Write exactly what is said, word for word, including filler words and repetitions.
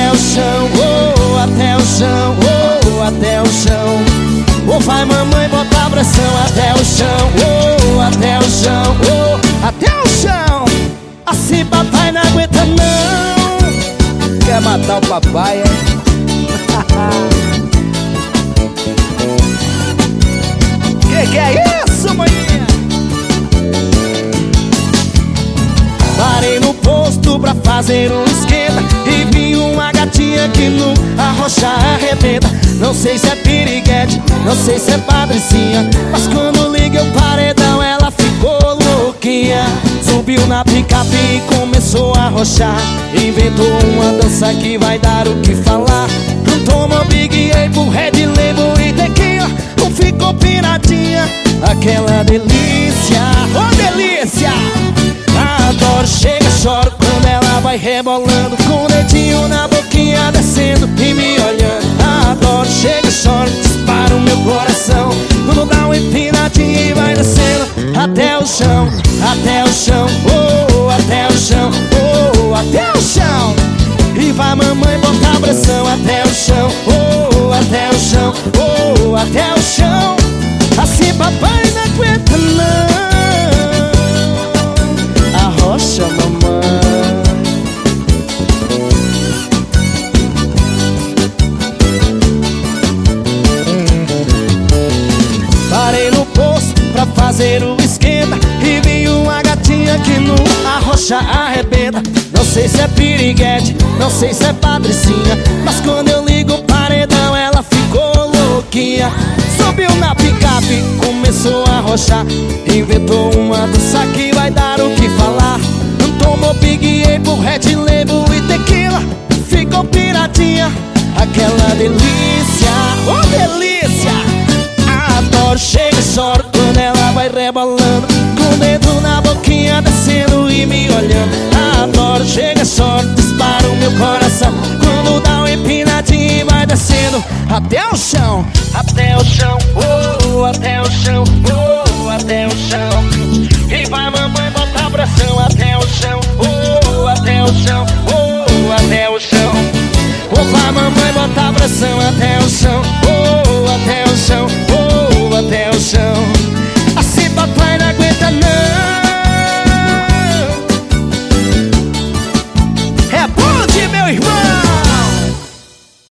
até o chão, oh, até o chão, oh, até o chão. Ou vai mamãe botar pressão até o chão, oh, até o chão, oh, até o chão. Assim papai não aguenta não. Quer matar o papai, é? Que que é isso, maninha? Parei no posto pra fazer um esquenta e vi uma gatinha que no arrocha arrebenta. Não sei se é piriguete, não sei se é patricinha, mas quando liguei o paredão ela ficou louquinha. Subiu na picape e começou a arrochar, inventou uma dança que vai dar o que falar. Tomou Big Apple, Red Label e tequila, não ficou piradinha, aquela delícia, oh delícia. Adoro, chega, choro quando ela vai rebolando, com o dedinho na boquinha descendo e me olhando. Adoro, chega, choro, dispara o meu coração, quando dá uma empinadinha e vai descendo até o chão, até o chão, oh, até o chão, oh, até o chão. E vai mamãe botar pressão até o chão, oh, até o chão, oh, até o chão. Assim papai não aguenta não. Arrocha mamãe. Parei no posto pra fazer o esquenta e vi uma gatinha que no arrocha arrebenta. Não sei se é piriguete, não sei se é patricinha, mas quando eu ligo o paredão ela ficou louquinha. Subiu na picape, começou a arrochar, inventou uma dança que vai dar o que falar. Tomou Big Apple, Red Label e tequila, ficou piradinha, aquela delícia, oh delícia. Adoro, chega, choro quando ela vai rebolando, com o dedo na boquinha descendo e me olhando. Adoro, chega, choro, dispara o meu coração, quando dá uma empinadinha e vai descendo até o chão, até o chão, oh, até o chão, oh, até o chão. E vai mamãe botar pressão até o chão, oh, até o chão, oh, até o chão. Ou vai mamãe botar pressão até o